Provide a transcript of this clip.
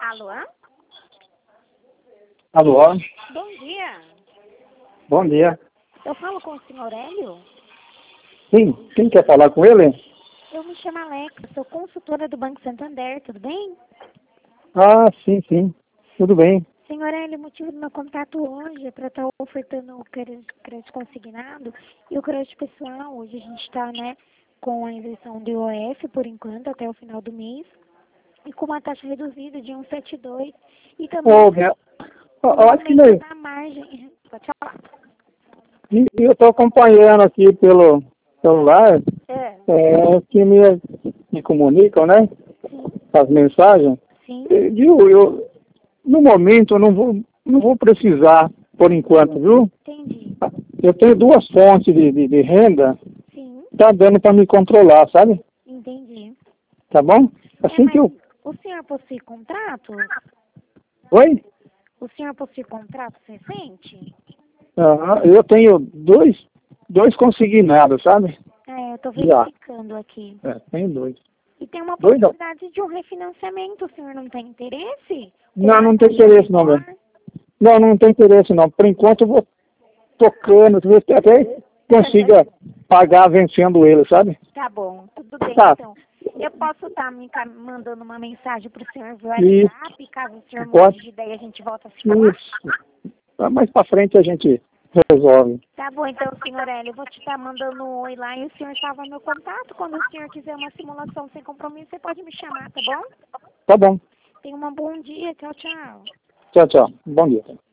Alô? Alô? Bom dia. Bom dia. Eu falo com o senhor Hélio? Sim, quem quer falar com ele? Eu me chamo Alex, sou consultora do Banco Santander, tudo bem? Ah, sim. Tudo bem. Senhor Hélio, o motivo do meu contato hoje é para estar ofertando o crédito consignado e o crédito pessoal. Hoje a gente está, com a isenção do IOF por enquanto, até o final do mês, e com uma taxa reduzida de 1,72 e também Eu acho que aumento da margem. Pode falar. eu estou acompanhando aqui pelo celular, É. que me comunicam, né? Sim, As mensagens. sim, Viu? No momento eu não vou precisar, por enquanto, viu? entendi. Eu tenho duas fontes de renda, Sim, tá dando para me controlar, sabe? entendi. Tá bom? Assim que Mas eu... o senhor possui contratos? Oi? O senhor possui contratos recentes? Eu tenho dois consignados, sabe? É, eu estou Já. verificando aqui. Tenho dois. E tem uma Dois não. possibilidade de um refinanciamento. O senhor não tem interesse? Com Não, uma não tem taxa interesse não, velho. menor? Não tem interesse não. Por enquanto eu vou tocando, talvez até consiga pagar vencendo ele, sabe? Tá bom, tudo bem Tá. então. Eu posso estar mandando uma mensagem para o senhor via Isso. WhatsApp, caso o senhor mude Pode. de ideia, a gente volta a se falar? Isso. Mais pra frente a gente resolve. Tá bom, então, senhor Hélio, eu vou te estar mandando um oi lá e o senhor salva meu contato. Quando o senhor quiser uma simulação sem compromisso, você pode me chamar, tá bom? Tá bom. Tenha um bom dia, tchau, tchau. Tchau. Bom dia.